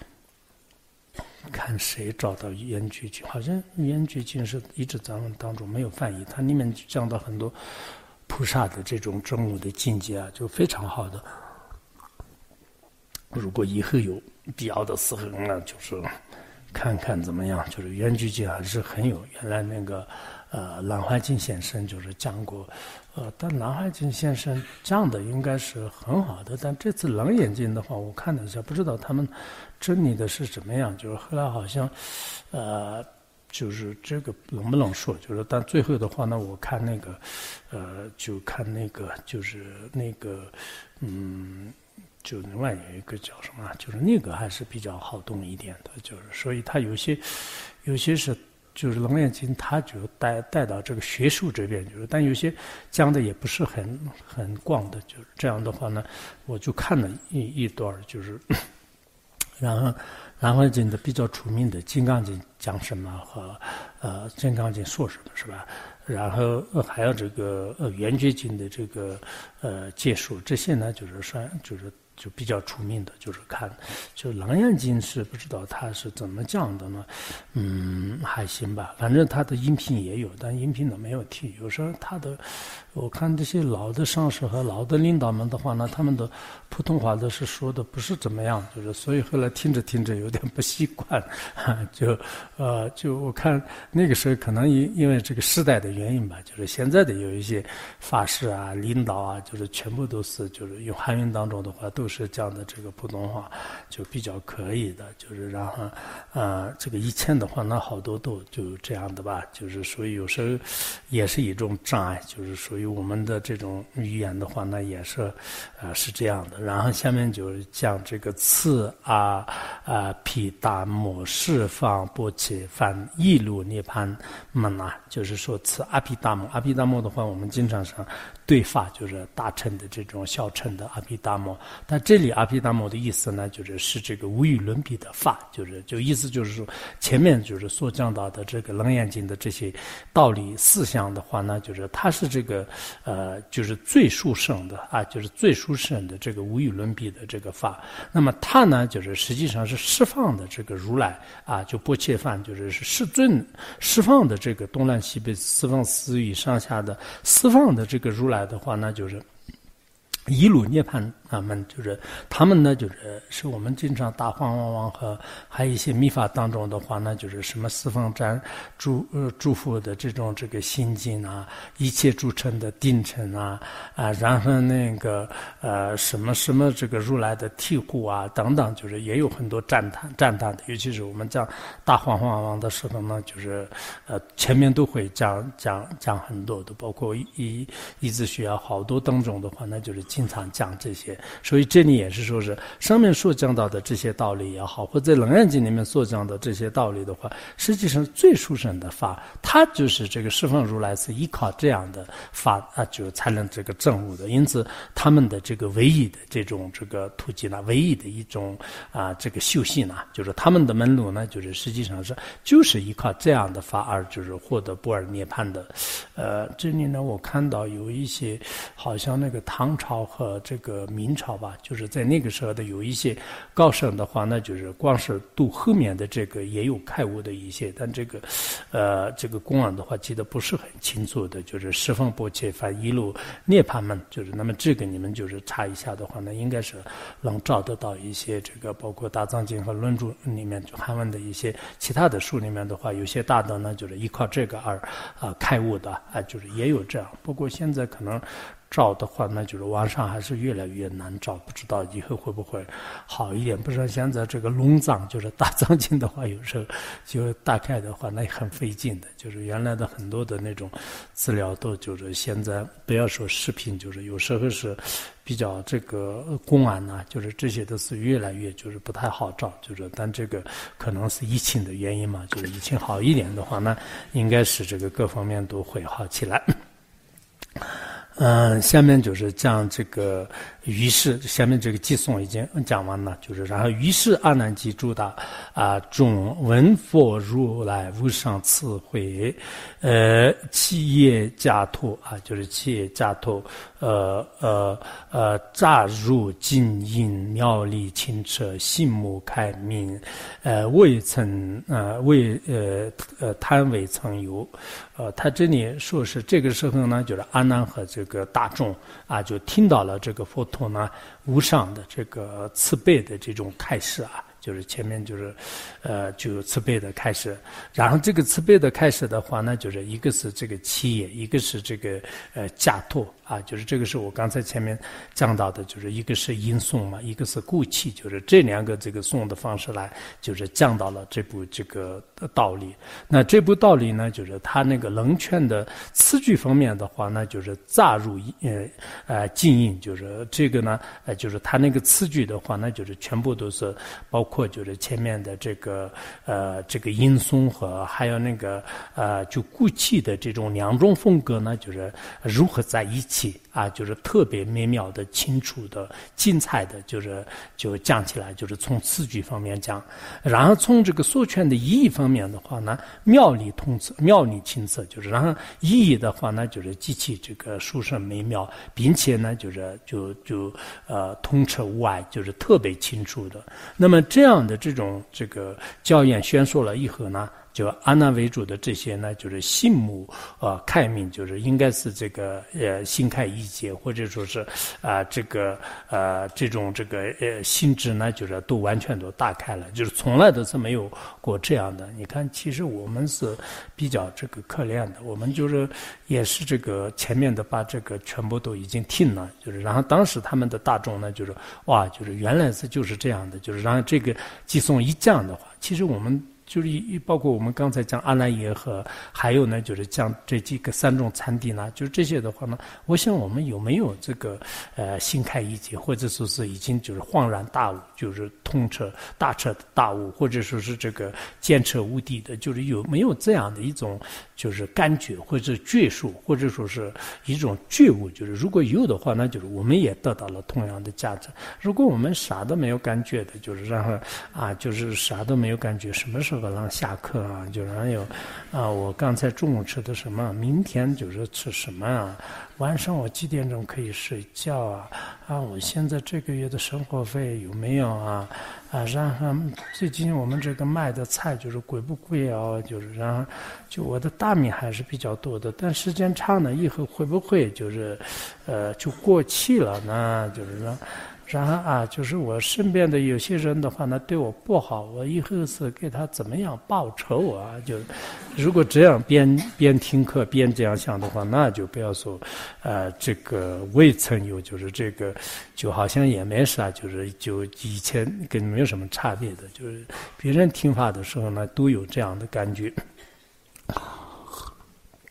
看谁找到圆觉经，好像圆觉经是一直藏文当中没有翻译，它里面讲到很多菩萨的这种证悟的境界啊，就非常好的。如果以后有必要的时候呢，就是看看怎么样。就是圆觉经还是很有，原来那个呃兰怀净先生就是讲过，呃，但兰怀净先生讲的应该是很好的，但这次楞严经的话，我看了一下，不知道他们整理的是怎么样。就是后来好像，呃。就是这个能不能说？就是但最后的话呢，我看那个，呃，就看那个，就是那个，嗯，就另外有一个叫什么，就是那个还是比较好懂一点的，就是所以它有些，有些是就是楞严经，它就带带到这个学术这边，就是但有些讲的也不是很很广的，就是这样的话呢，我就看了一一段，就是，然后。兰怀经的比较出名的《金刚经》讲什么和呃《金刚经》说什么，是吧？然后、呃、还有这个呃《圆觉经》的这个呃解说，这些呢就是算就是就比较出名的，就是看就《楞严经》是不知道它是怎么讲的呢？嗯，还行吧，反正它的音频也有，但音频都没有听。有时候它的我看这些老的上司和老的领导们的话呢，他们的普通话都是说的不是怎么样，就是所以后来听着听着有点不习惯，就呃就我看那个时候可能因因为这个时代的原因吧，就是现在的有一些法师啊、领导啊，就是全部都是就是用汉语当中的话都是讲的这个普通话，就比较可以的，就是然后呃这个以前的话那好多都就这样的吧，就是所以有时候也是一种障碍，就是属于我们的这种语言的话呢也是呃是这样的。然后下面就讲这个次阿啊毗达摩释放波切梵一路涅槃门啊，就是说次阿毗达摩，阿毗达摩的话我们经常上对法就是大乘的这种小乘的阿毗达摩，但这里阿毗达摩的意思呢，就是是这个无与伦比的法，就是就意思就是说前面就是所讲到的这个楞严经的这些道理思想的话呢，就是它是这个呃就是最殊胜的啊，就是最殊胜的这个无与伦比的这个法。那么它呢，就是实际上是释放的这个如来啊，就波切梵就是释尊释放的这个东南西北四方四域上下的释放的这个如来的话呢，就是一路涅槃他们就是他们呢，就是是我们经常大荒王王和还有一些密法当中的话呢，就是什么四方占诸呃诸佛的这种这个心经啊，一切诸尘的定尘啊啊，然后那个呃什么什么这个如来的庇护啊等等，就是也有很多赞叹赞叹的，尤其是我们讲大荒王王的时候呢，就是呃前面都会讲讲讲很多的，包括一一直学啊好多当中的话呢，就是经常讲这些。 所以这里也是说是上面所讲到的这些道理也好，或者在楞严经里面所讲的这些道理的话，实际上最殊胜的法，它就是这个十方如来是依靠这样的法啊，就才能这个证悟的。因此他们的这个唯一的这种这个途径呢，唯一的一种啊这个修行呢，就是他们的门路呢，就是实际上是就是依靠这样的法而就是获得不二涅槃的。呃，这里呢我看到有一些好像那个唐朝和这个明朝吧，就是在那个时候的有一些高僧的话，那就是光是度后面的这个也有开悟的一些，但这个呃这个公案的话记得不是很清楚的，就是十方波切梵一路涅槃门，就是那么这个你们就是查一下的话呢，应该是能找得到一些这个包括大藏经和论著里面就韩文的一些其他的书里面的话，有些大德呢就是依靠这个而啊、呃、开悟的啊，就是也有这样。不过现在可能找的话，那就是网上还是越来越难找，不知道以后会不会好一点。不是现在这个龙藏就是大藏经的话，有时候就打开的话那很费劲的，就是原来的很多的那种资料都就是现在不要说视频，就是有时候是比较这个公案呐、啊，就是这些都是越来越就是不太好找，就是但这个可能是疫情的原因嘛，就是疫情好一点的话，那应该是这个各方面都会好起来。嗯，下面就是讲这个于是，下面这个偈颂已经讲完了，就是然后于是阿难及诸大啊众闻佛如来无上慈悲，呃，企业家托啊，就是企业家托，呃呃呃，乍入金印妙丽清澈，心目开明，呃，未曾呃未呃呃贪未曾有，呃，他这里说是这个时候呢，就是阿难和这个大众啊，就听到了这个佛陀呢无上的这个慈悲的这种开示啊。就是前面就是，呃，就慈悲的开始，然后这个慈悲的开始的话呢，就是一个是这个企业，一个是这个呃驾托啊，就是这个是我刚才前面讲到的，就是一个是吟诵嘛，一个是故气，就是这两个这个诵的方式来，就是讲到了这部这个道理。那这部道理呢，就是它那个楞劝的词句方面的话呢，就是乍入呃呃静音，就是这个呢，呃就是它那个词句的话呢，就是全部都是包括。或就是前面的这个呃这个吟诵和还有那个呃就故气的这种两种风格呢，就是如何在一起啊，就是特别美妙的、清楚的、精彩的，就是就讲起来，就是从词句方面讲，然后从这个所劝的意义方面的话呢，妙理通彻、妙理清澈，就是然后意义的话呢，就是极其这个殊胜美妙，并且呢，就是就就呃通彻无碍，就是特别清楚的。那么这样的这种这个教言宣说了以后呢，就阿难为主的这些呢，就是心目呃开明，就是应该是这个呃心开意解，或者说是啊、呃、这个呃这种这个呃心智呢，就是都完全都打开了，就是从来都是没有过这样的。你看，其实我们是比较这个可怜的，我们就是也是这个前面的把这个全部都已经听了，就是然后当时他们的大众呢，就是哇，就是原来是就是这样的，就是然后这个偈颂一讲的话，其实我们。就是包括我们刚才讲阿赖耶和还有呢，就是讲这几个三种禅定呢，就是这些的话呢，我想我们有没有这个呃心开意解，或者说是已经就是恍然大悟，就是通彻大彻大悟，或者说是这个见彻无敌的，就是有没有这样的一种就是感觉或者觉悟，或者说是一种觉悟，就是如果有的话，那就是我们也得到了同样的价值。如果我们啥都没有感觉的，就是然后啊，就是啥都没有感觉，什么时候让下课啊？就是还有啊，我刚才中午吃的什么？明天就是吃什么啊？晚上我几点钟可以睡觉啊？啊，我现在这个月的生活费有没有啊？啊，然后最近我们这个卖的菜就是贵不贵啊？就是然后就我的大米还是比较多的，但时间长了以后会不会就是呃就过期了呢？就是说。然后啊，就是我身边的有些人的话呢，对我不好，我以后是给他怎么样报仇啊？就如果这样边边听课边这样想的话，那就不要说，呃，这个未曾有，就是这个就好像也没啥，就是就以前跟没有什么差别的，就是别人听法的时候呢，都有这样的感觉。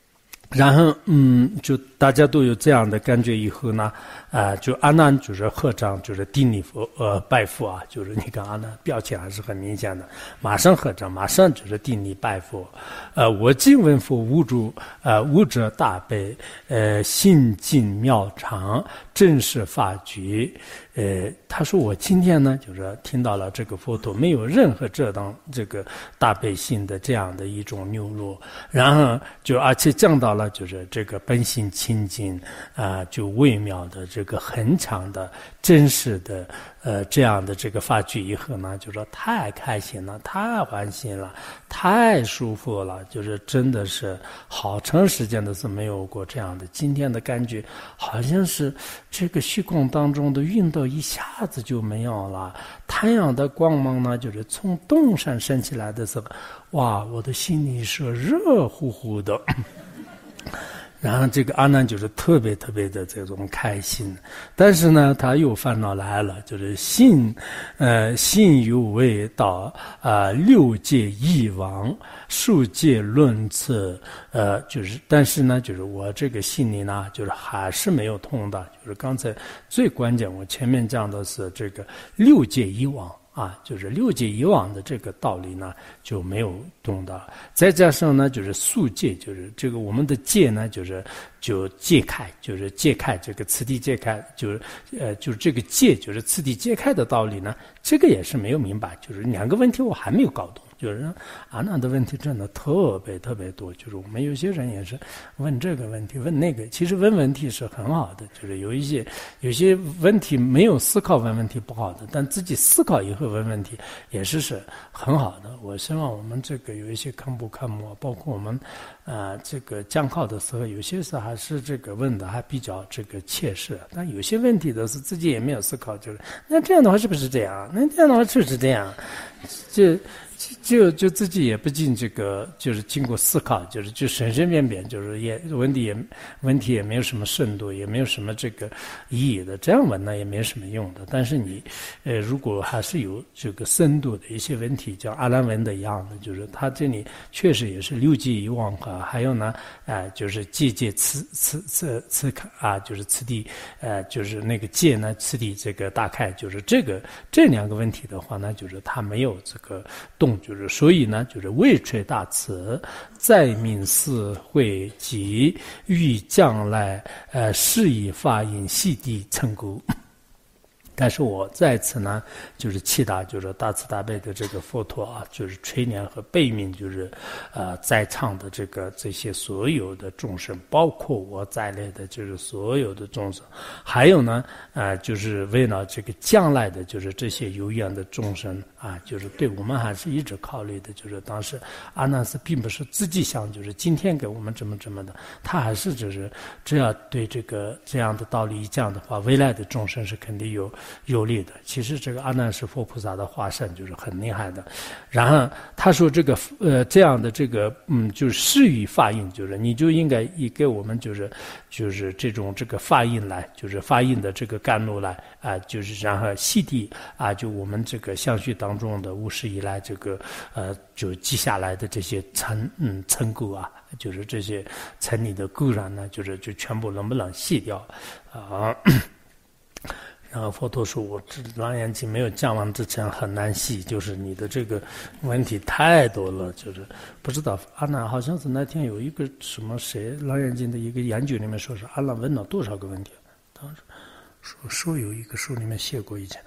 然后，嗯，就大家都有这样的感觉以后呢，啊、呃，就阿难就是合掌，就是顶礼佛，呃，拜佛啊，就是你看阿难表情还是很明显的，马上合掌，马上就是顶礼拜佛，呃，我今闻佛无主，呃，无者大悲，呃，心尽妙常，正是法局。呃，他说我今天呢，就是听到了这个佛陀没有任何这当这个大悲心的这样的一种流露，然后就而且降到了就是这个本性清净啊、呃，就微妙的这个很长的真实的呃这样的这个法句以后呢，就说太开心了，太欢喜了，太舒服了，就是真的是好长时间都是没有过这样的今天的感觉，好像是这个虚空当中的运动一下子就没有了，太阳的光芒呢，就是从东山升起来的时候，哇，我的心里是热乎乎的。然后这个阿难就是特别特别的这种开心，但是呢，他又烦恼来了，就是信，呃，信有为道，啊、呃，六界以往，数界论次，呃，就是，但是呢，就是我这个心里呢，就是还是没有通的，就是刚才最关键，我前面讲的是这个六界以往。啊，就是六界以往的这个道理呢，就没有懂到。再加上呢，就是速界，就是这个我们的界呢，就是就界开，就是界开这个次第界开，就是呃，就是这个界，就是次第界开的道理呢，这个也是没有明白。就是两个问题我还没有搞懂。就是阿难的问题真的特别特别多，就是我们有些人也是问这个问题问那个，其实问问题是很好的，就是有一些有些问题没有思考问问题不好的，但自己思考以后问问题也是是很好的。我希望我们这个有一些看不看模，包括我们啊、呃、这个讲考的时候，有些时候还是这个问的还比较这个切实，但有些问题都是自己也没有思考，就是那这样的话是不是这样？那这样的话就是这样，就。就就自己也不进这个，就是经过思考，就是就随随便便，就是也问题也问题也没有什么深度，也没有什么这个意义的，这样问呢也没什么用的。但是你，呃，如果还是有这个深度的一些问题，像阿难问的一样的，就是他这里确实也是六界以往啊，还有呢，啊、呃，就是界界次次次次啊，就是次第，呃，就是那个界呢次第这个大概，就是这个这两个问题的话呢，就是他没有这个动。就是所以呢，就是未垂大慈，在明四会及欲将来，呃，是以法引细地成故。但是我在此呢，就是祈祷，就是大慈大悲的这个佛陀啊，就是垂怜和悲悯，就是呃在场的这个这些所有的众生，包括我在内的，就是所有的众生，还有呢，呃，就是为了这个将来的，就是这些有缘的众生啊，就是对我们还是一直考虑的，就是当时阿难斯并不是自己想，就是今天给我们怎么怎么的，他还是就是只要对这个这样的道理讲的话，未来的众生是肯定有。有利的，其实这个阿难是佛菩萨的化身，就是很厉害的。然后他说这个呃这样的这个嗯，就是施予法印，就是你就应该以给我们就是就是这种这个法印来，就是法印的这个甘露来啊、呃，就是然后细地啊，就我们这个相续当中的无始以来这个呃就记下来的这些尘嗯尘垢啊，就是这些尘里的垢染呢，就是就全部能不能洗掉啊？然后佛陀说：“我这楞严经没有讲完之前很难细，就是你的这个问题太多了，就是不知道阿难好像是那天有一个什么谁楞严经的一个研究里面说是阿难问了多少个问题，当时说说有一个书里面写过以前，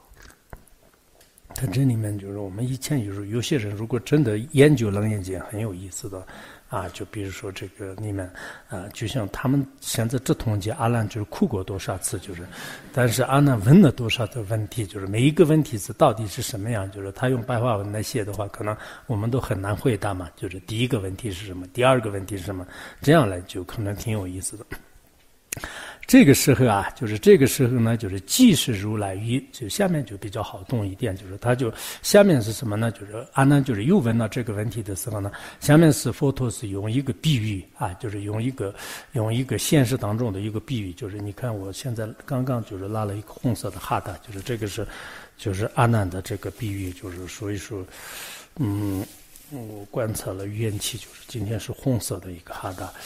他这里面就是我们以前有时候有些人如果真的研究楞严经很有意思的。”啊，就比如说这个你们，啊，就像他们现在这统计阿难就是哭过多少次，就是，但是阿难问了多少的问题，就是每一个问题是到底是什么样，就是他用白话文来写的话，可能我们都很难回答嘛。就是第一个问题是什么，第二个问题是什么，这样来就可能挺有意思的。这个时候啊，就是这个时候呢，就是即是如来语，就下面就比较好懂一点，就是他就下面是什么呢？就是阿难就是又问到这个问题的时候呢，下面是佛陀是用一个比喻啊，就是用一个用一个现实当中的一个比喻，就是你看我现在刚刚就是拉了一个红色的哈达，就是这个是就是阿难的这个比喻，就是所以说，嗯，我观测了缘起，就是今天是红色的一个哈达。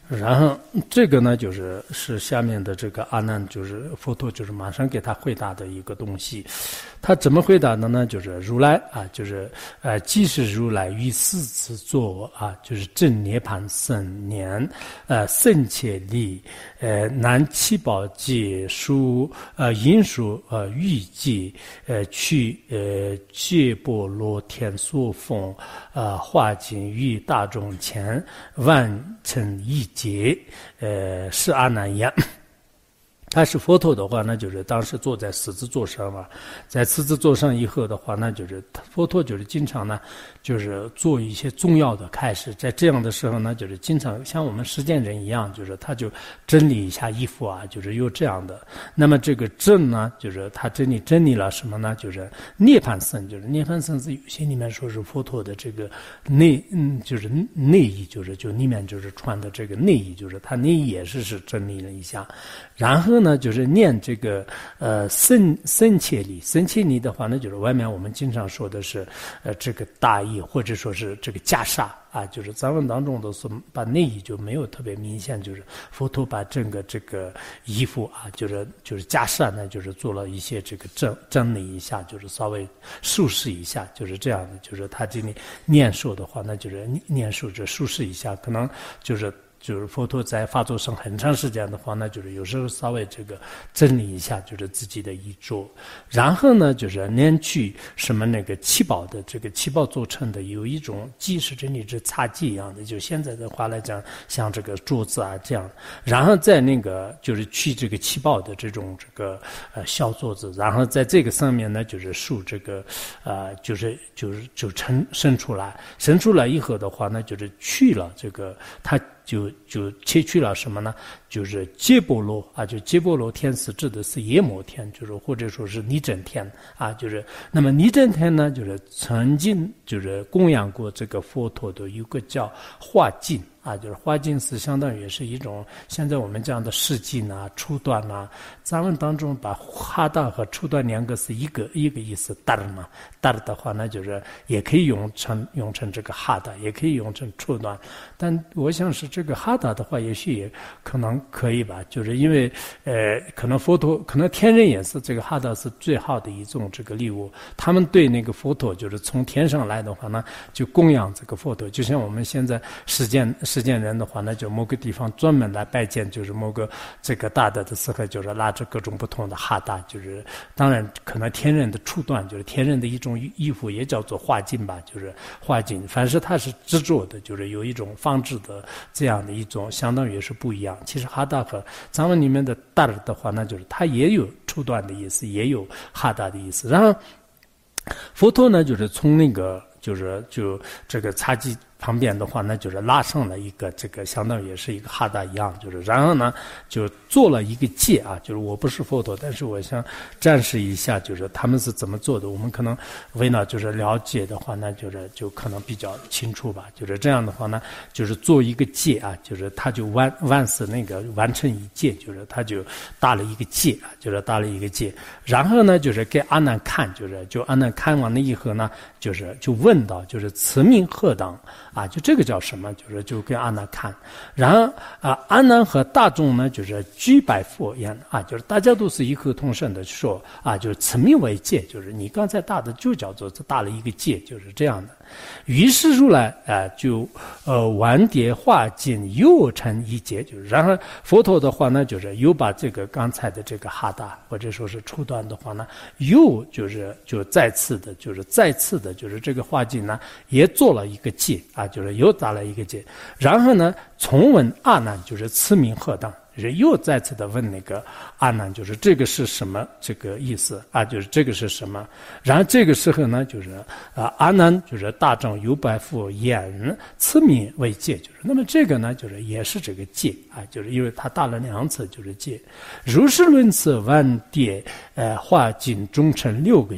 然后这个呢，就是是下面的这个阿难，就是佛陀就是马上给他回答的一个东西。他怎么回答的呢？就是如来啊，就是呃，即是如来于四子作啊，就是正涅盘僧年，呃，僧伽利，呃，南七宝界书呃因书呃欲界呃去呃界波罗天所奉呃化境于大众前万成一劫，呃，是阿难言。他是佛陀的话，那就是当时坐在狮子座上嘛，在狮子座上以后的话，那就是佛陀就是经常呢，就是做一些重要的开示，在这样的时候呢，就是经常像我们实践人一样，就是他就整理一下衣服啊，就是有这样的。那么这个正呢，就是他整理整理了什么呢？就是涅槃僧，就是涅槃僧是有些里面说是佛陀的这个内嗯，就是内衣，就是就里面就是穿的这个内衣，就是他内衣也是是整理了一下，然后呢，就是念这个呃僧僧伽利，僧伽利的话呢，就是外面我们经常说的是呃这个大衣，或者说是这个袈裟啊，就是藏文当中都是把内衣就没有特别明显，就是佛陀把整个这个衣服啊，就是就是袈裟呢，就是做了一些这个整整理一下，就是稍微修饰一下，就是这样的，就是他这里念诵的话，那就是念诵着修饰一下，可能就是。就是佛陀在发作上很长时间的话呢，就是有时候稍微这个整理一下，就是自己的衣着。然后呢，就是念去什么那个七宝的这个七宝做成的，有一种既是真理是擦剂一样的，就现在的话来讲，像这个桌子啊这样。然后在那个就是去这个七宝的这种这个呃小桌子，然后在这个上面呢，就是竖这个呃就是就是就伸伸出来，伸出来以后的话呢，就是去了这个它。就就切去了什么呢？就是揭波罗啊，就揭波罗天是指的是夜摩天，就是或者说是尼真天啊，就是那么尼真天呢，就是曾经就是供养过这个佛陀的有个叫化境啊，就是化境是相当于是一种现在我们讲的示境啊、初段啊，藏文当中把哈达和初段两个是一个一个意思，达尔嘛，达尔的话呢，就是也可以用成用成这个哈达，也可以用成初段，但我想是这个哈达的话，也许也可能可以吧，就是因为呃，可能佛陀，可能天人也是这个哈达是最好的一种这个礼物，他们对那个佛陀就是从天上来的话呢，就供养这个佛陀，就像我们现在实践实践人的话呢，就某个地方专门来拜见，就是某个这个大的的时候，就是拉着各种不同的哈达，就是当然可能天人的初段，就是天人的一种衣服也叫做化境吧，就是化境，凡是它是制作的，就是有一种方制的这样的一种，相当于是不一样。其实哈达和藏文里面的达尔的话，那就是它也有初段的意思，也有哈达的意思。然后佛陀呢，就是从那个就是就这个擦机旁边的话呢，就是拉上了一个这个相当于也是一个哈达一样，就是然后呢就做了一个戒啊，就是我不是佛陀，但是我想展示一下，就是他们是怎么做的。我们可能为了就是了解的话呢，就是就可能比较清楚吧。就是这样的话呢，就是做一个戒啊，就是他就完完是那个完成一戒，就是他就打了一个戒啊，就是打了一个戒。然后呢，就是给阿难看，就是就阿难看完了以后呢，就是就问到，就是此名何当？啊，就这个叫什么？就是就跟阿难看，然后啊，阿难和大众呢，就是举拜佛言啊，就是大家都是异口同声的说啊，就是此名为戒，就是你刚才打的就叫做这打了一个戒，就是这样的。于是如来啊，就呃完叠化境又成一戒，就是然后佛陀的话呢，就是又把这个刚才的这个哈达或者说是初段的话呢，又就是就再次的，就是再次的，就是这个化境呢也做了一个戒啊，就是又打了一个戒，然后呢重问阿难，就是此名何当？又再次的问那个阿难，就是这个是什么这个意思啊？就是这个是什么？然后这个时候呢，就是啊阿难就是大众有拜佛言此名为戒，就是那么这个呢，就是也是这个戒啊，就是因为他打了两次就是戒。如是论此万叠呃化境中成六个戒。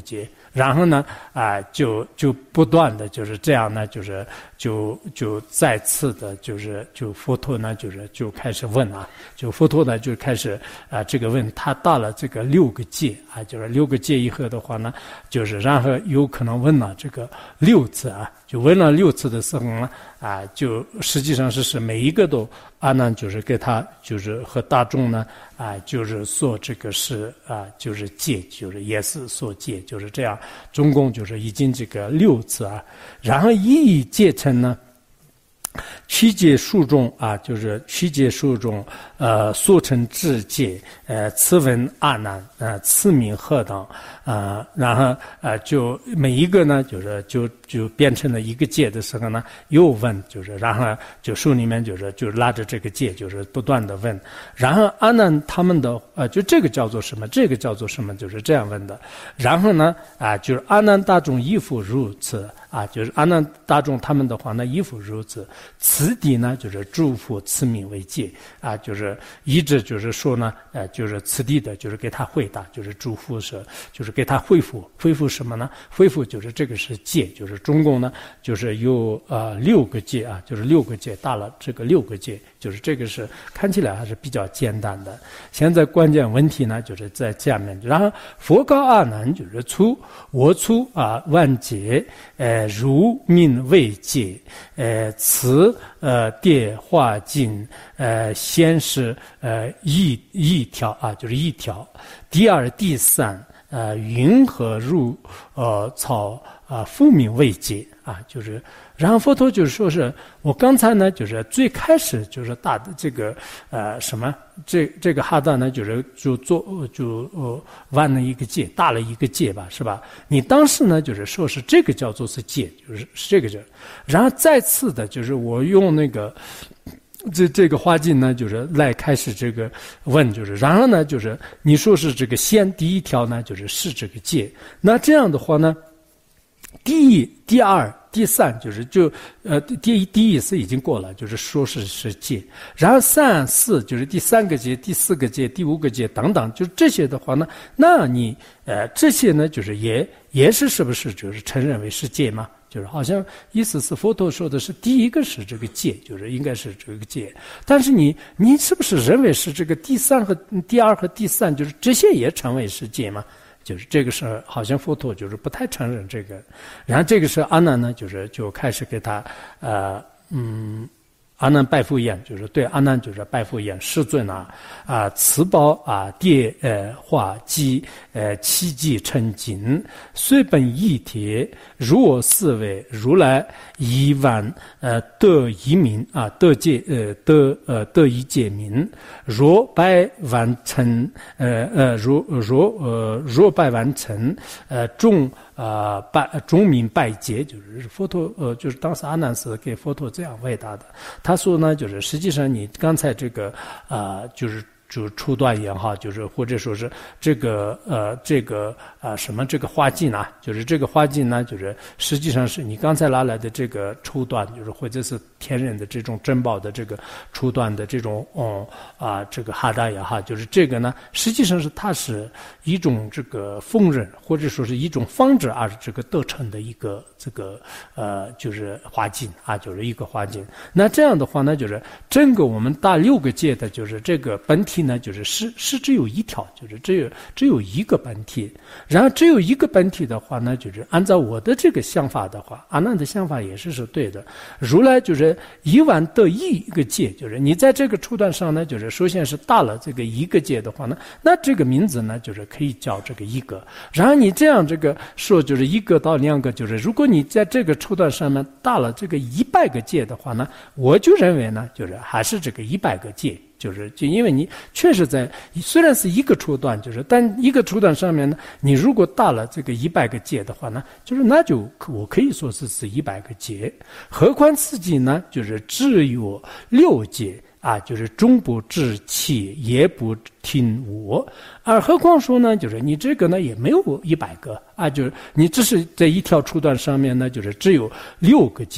然后呢啊就就不断的就是这样呢，就是就就再次的就是就佛陀呢就是就开始问啊，就佛陀呢就开始啊这个问他到了这个六个界啊，就是六个界以后的话呢，就是然后有可能问了这个六次啊，就问了六次的时候呢啊，就实际上是是每一个都阿难就是给他就是和大众呢啊就是说这个是啊就是戒，就是也是说戒，就是这样，总共就是已经这个六次啊，然后一戒成呢。七戒数中啊，就是七戒数中，呃，速成智戒，呃，此闻阿难，呃，此名何等，啊、呃，然后呃，就每一个呢，就是就就变成了一个戒的时候呢，又问，就是然后就书里面就是就拉着这个戒，就是不断的问，然后阿难他们的呃，就这个叫做什么，这个叫做什么，就是这样问的，然后呢，啊、呃，就是阿难大众亦复如此。啊，就是阿难大众他们的话呢，亦复如此。此地呢，就是诸佛此名为戒啊，就是一直就是说呢，呃，就是此地的，就是给他回答，就是诸佛是，就是给他恢复，恢复什么呢？恢复就是这个是戒，就是中共呢，就是有呃六个戒啊，就是六个戒，大了这个六个戒，就是这个是看起来还是比较简单的。现在关键问题呢，就是在下面，然后佛告阿难，就是出我出啊万劫，呃。如名为戒，呃，此呃电化境，呃，先是呃一一条啊，就是一条。第二、第三，呃，云何入呃草啊，复名为戒啊，就是。然后佛陀就是说是我刚才呢，就是最开始就是大的这个呃什么，这这个哈达呢，就是就做就呃弯了一个戒，大了一个戒吧，是吧？你当时呢，就是说是这个叫做是戒，就是是这个戒。然后再次的，就是我用那个这这个花镜呢，就是来开始这个问，就是然后呢，就是你说是这个先第一条呢，就是是这个戒。那这样的话呢，第一、第二。第三就是就呃第一第一次已经过了，就是说是是戒，然后三四就是第三个戒、第四个戒、第五个戒等等，就是这些的话呢，那你呃这些呢就是也也是是不是就是承认为是戒吗？就是好像意思是佛陀说的是第一个是这个戒，就是应该是这个戒，但是你你是不是认为是这个第三和第二和第三就是这些也成为是戒吗？就是这个是好像佛陀就是不太承认这个，然后这个是阿难呢，就是就开始给他呃嗯。阿难拜复言，就是对阿难就是拜复言，世尊啊啊，此宝啊，电呃化机呃七际成经，虽本一体，如我思维，如来一万呃得一名啊，得界呃得呃得一界名，若百万成呃呃若若呃若百万成呃众。呃，拜中名拜戒，就是佛陀，呃，就是当时阿难是给佛陀这样回答的。他说呢，就是实际上你刚才这个，啊、呃，就是就初段也好，就是或者说是这个呃这个啊、呃、什么这个花镜啊，就是这个花镜呢，就是实际上是你刚才拿来的这个初段，就是或者是天人的这种珍宝的这个初段的这种哦啊、呃、这个哈达也好，就是这个呢，实际上是它是一种这个锋刃，或者说是一种方式而这个得成的一个这个呃就是花镜啊，就是一个花镜。那这样的话呢，就是整个我们大六个界的，就是这个本体呢，就是是是只有一条，就是只有只有一个本体。然后只有一个本体的话呢，就是按照我的这个想法的话，阿难的想法也是是对的。如来就是一万得一个界，就是你在这个初段上呢，就是首先是大了这个一个界的话呢，那这个名字呢，就是可以叫这个一个。然后你这样这个说，就是一个到两个，就是如果你在这个初段上面大了这个一百个界的话呢，我就认为呢，就是还是这个一百个界。就是就因为你确实在虽然是一个初段，就是但一个初段上面呢，你如果大了这个一百个界的话呢，就是那就我可以说是是一百个界。何况自己呢，就是只有六界啊，就是终不知其也不听我。而何况说呢，就是你这个呢也没有一百个啊，就是你只是在一条初段上面呢，就是只有六个界。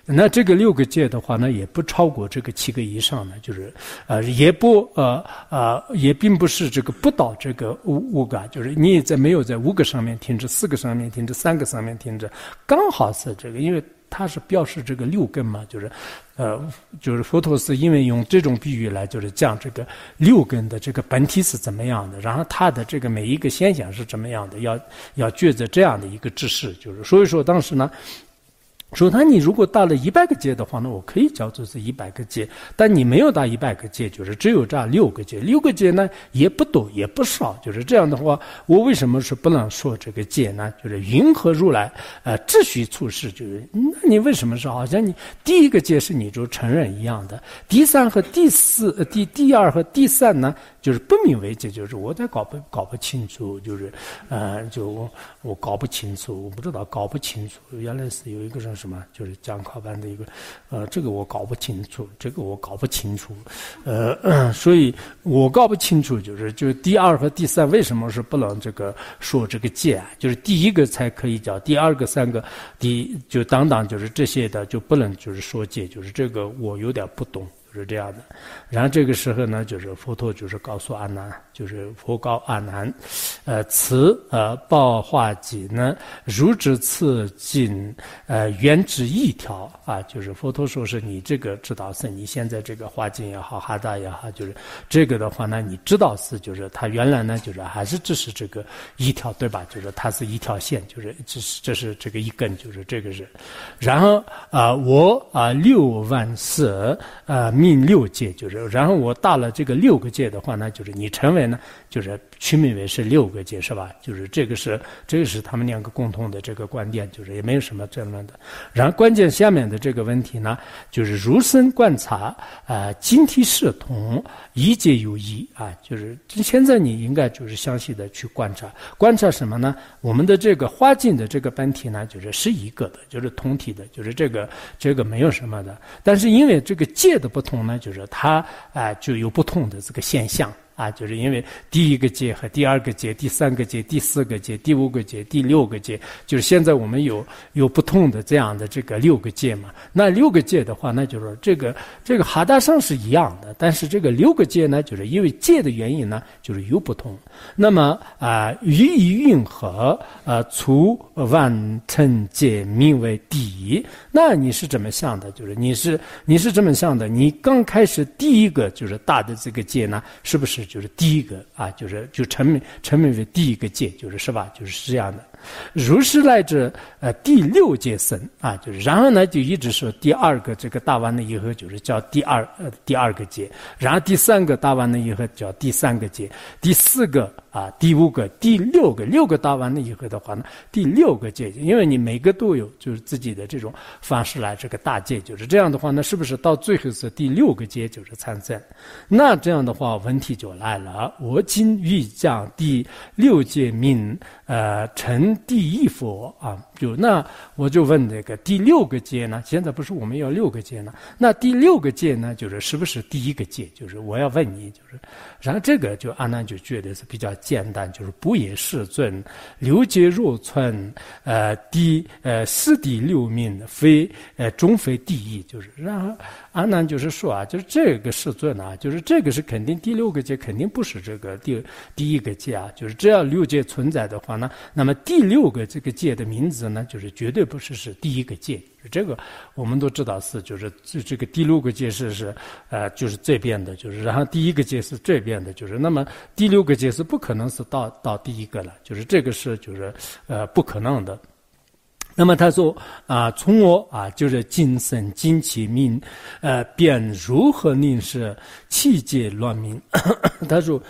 那这个六个界的话呢，也不超过这个七个以上呢，就是呃也不呃呃也并不是这个不到这个五五个，就是你也在没有在五个上面停止，四个上面停止，三个上面停止，刚好是这个，因为它是表示这个六根嘛，就是呃就是佛陀是因为用这种比喻来就是讲这个六根的这个本体是怎么样的，然后它的这个每一个现象是怎么样的，要要觉得这样的一个知识，就是所以说当时呢说他你如果到了一百个界的话呢，我可以叫做是一百个界，但你没有到一百个界，就是只有这六个界，六个界呢也不多也不少，就是这样的话，我为什么是不能说这个界呢？就是云何如来呃秩序处事，就是那你为什么说好像你第一个界是你就承认一样的，第三和第四呃第第二和第三呢？就是不明为界，就是我在搞不搞不清楚，就是呃，就我我搞不清楚，我不知道搞不清楚。原来是有一个人什么，就是讲考班的一个，呃，这个我搞不清楚，这个我搞不清楚，呃，呃所以我搞不清楚，就是就是第二和第三为什么是不能这个说这个界啊？就是第一个才可以叫，第二个、三个，第就等等，就是这些的就不能就是说界，就是这个我有点不懂。就是这样的，然后这个时候呢，就是佛陀就是告诉阿难，就是佛告阿难，呃，此呃报化己呢，如之次尽，呃，原之一条啊，就是佛陀说是你这个知道是你现在这个化境也好，哈达也好，就是这个的话呢，你知道是就是它原来呢就是还是只是这个一条对吧？就是它是一条线，就是这是这是这个一根，就是这个是，然后啊、呃、我啊、呃、六万四呃。命六界，就是然后我到了这个六个界的话呢，就是你成为呢就是取名为是六个界是吧？就是这个是这个是他们两个共同的这个观点，就是也没有什么争论的。然后关键下面的这个问题呢，就是如身观察啊、呃，经体视同，一界有一啊，就是现在你应该就是详细的去观察，观察什么呢？我们的这个花境的这个本体呢，就是是一个的，就是同体的，就是这个这个没有什么的。但是因为这个界的不同呢，就是它啊、呃、就有不同的这个现象。啊，就是因为第一个界和第二个界、第三个界、第四个界、第五个界、第六个界，就是现在我们有有不同的这样的这个六个界嘛。那六个界的话，那就是这个这个哈达上是一样的，但是这个六个界呢，就是因为界的原因呢，就是有不同。那么啊，于以运合，呃，除万乘界名为第一。那你是怎么想的？就是你是你是这么想的？你刚开始第一个就是大的这个界呢，是不是？就是第一个啊，就是就成名成名为第一个界，就是是吧？就是这样的。如是来至呃第六界生啊，就是然后呢就一直说第二个这个大完了以后就是叫第二呃第二个界，然后第三个大完了以后叫第三个界，第四个啊第五个第六个六个大完了以后的话呢第六个界，因为你每个都有就是自己的这种方式来这个大界，就是这样的话呢是不是到最后是第六个界就是参生？那这样的话问题就来了，我今欲将第六界名呃成第一佛啊，就那我就问这个第六个界呢？现在不是我们要六个界呢？那第六个界呢，就是是不是第一个界？就是我要问你，就是，然后这个就阿难就觉得是比较简单，就是不也世尊，六界若存，呃，第呃四第六名，非呃终非第一，就是然后阿难就是说啊，就是这个世尊啊，就是这个是肯定第六个界肯定不是这个第第一个界啊，就是只要六界存在的话呢，那么第六个这个界的名字呢，就是绝对不是是第一个界，这个我们都知道是就是这个第六个界是是呃就是这边的，就是然后第一个界是这边的，就是那么第六个界是不可能是到到第一个了，就是这个是就是呃不可能的。那么他说啊，从我啊，就是今生今期命，呃，便如何令是气界乱命？他说，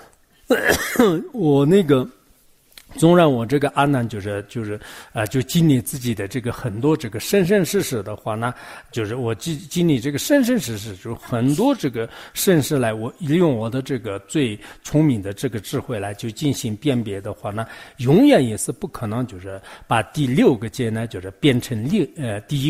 我那个。纵然我这个阿难就是就是呃就经历自己的这个很多这个生生世世的话呢，就是我经经历这个生生世世，就很多这个生世来，我利用我的这个最聪明的这个智慧来就进行辨别的话呢，永远也是不可能就是把第六个界呢就是变成六呃第一个啊。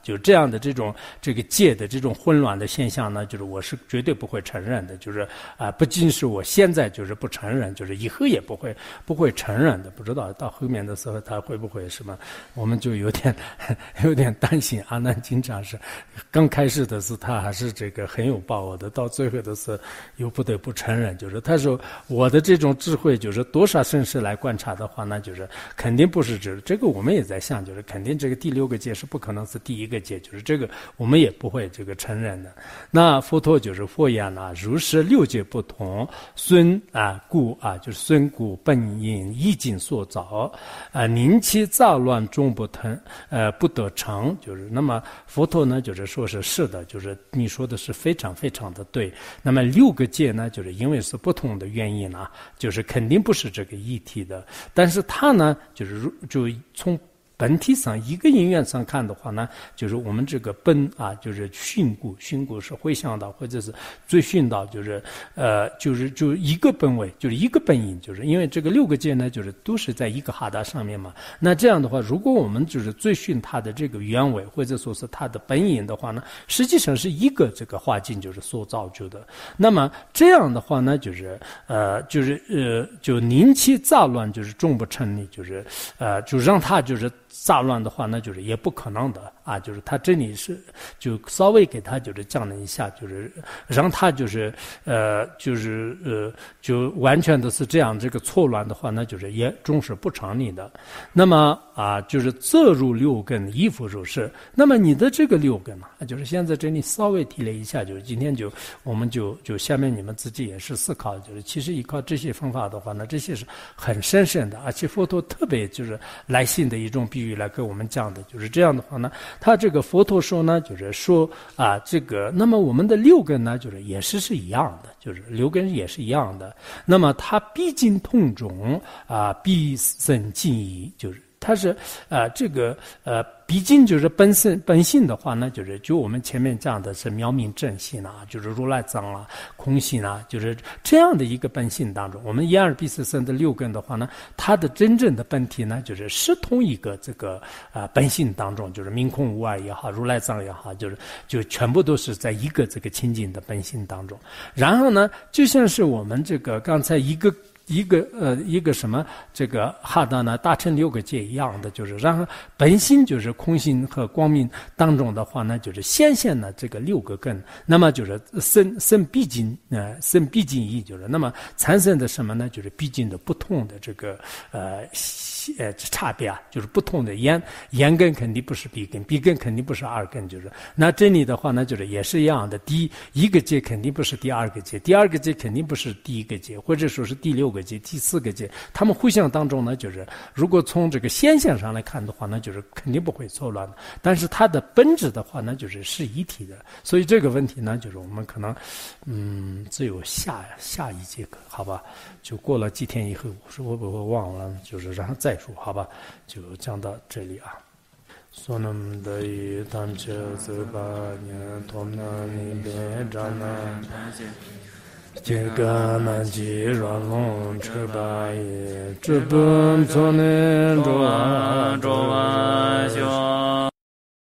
就这样的这种这个界的这种混乱的现象呢，就是我是绝对不会承认的，就是啊、呃，不仅是我现在就是不承认，就是以后也不会不会承认的。不知道到后面的时候他会不会什么，我们就有点有点担心。阿难经常是刚开始的时候他还是这个很有把握的，到最后的时候又不得不承认，就是他说我的这种智慧就是多少生世来观察的话，那就是肯定不是指这个，我们也在想，就是肯定这个第六个界是不可能是第一个界，就是这个我们也不会这个承认的。那佛陀就是佛言啊，如是六界不同，孙啊故啊，就是孙故本因意境所造啊，宁其杂乱终不腾呃不得成，就是那么佛陀呢就是说是是的，就是你说的是非常非常的对。那么六个界呢，就是因为是不同的原因啊，就是肯定不是这个一体的，但是它呢就是就从本体上一个因缘上看的话呢，就是我们这个本啊，就是训故，训故是回向到或者是追训到，就是呃，就是就一个本位，就是一个本因，就是因为这个六个界呢，就是都是在一个哈达上面嘛。那这样的话，如果我们就是追训它的这个原委，或者说是它的本因的话呢，实际上是一个这个化境就是所造就的。那么这样的话呢，就是呃，就是呃，就宁其杂乱，就是终不成立，就是呃，就让它就是。杂乱的话，那就是也不可能的啊！就是他这里是就稍微给他就是降了一下，就是让他就是呃就是呃就完全的是这样这个错乱的话，那就是也终是不成立的。那么啊，就是则入六根依复如是。那么你的这个六根嘛，就是现在这里稍微提了一下，就是今天就我们就就下面你们自己也是思考，就是其实依靠这些方法的话呢，这些是很深深的，而且佛陀特别就是来信的一种比喻来跟我们讲的，就是这样的话呢，他这个佛陀说呢，就是说啊，这个那么我们的六根呢，就是也是是一样的，就是六根也是一样的。那么它毕竟同种啊，必生尽疑，就是它是呃这个呃。毕竟就是本身本性的话呢，就是就我们前面讲的是妙明正性啊，就是如来藏啊、空性啊，就是这样的一个本性当中，我们一二必四生的六根的话呢，它的真正的本体呢，就是是同一个这个啊、呃、本性当中，就是明空无二也好，如来藏也好，就是就全部都是在一个这个清净的本性当中。然后呢，就像是我们这个刚才一个。一个呃一个什么这个哈达呢大乘六个界一样的，就是然后本心就是空性和光明当中的话呢，就是显现了这个六个根，那么就是生生毕竟呃生毕竟义，就是那么产生的什么呢？就是毕竟的不同的这个呃呃差别啊，就是不同的眼眼根肯定不是鼻根，鼻根肯定不是耳根，就是那这里的话呢，就是也是一样的，第一个界肯定不是第二个界，第二个界肯定不是第一个界，或者说是第六个界、第四个界，他们互相当中呢，就是如果从这个现象上来看的话呢，就是肯定不会错乱的。但是它的本质的话呢，就是是一体的。所以这个问题呢，就是我们可能，嗯，只有下下一节课，好吧？就过了几天以后，我说我我我忘了，就是然后再说，好吧？就讲到这里啊。所能得以当切自把念同那你别长难。这个南极软龙吃白叶，只本从内中啊中啊修。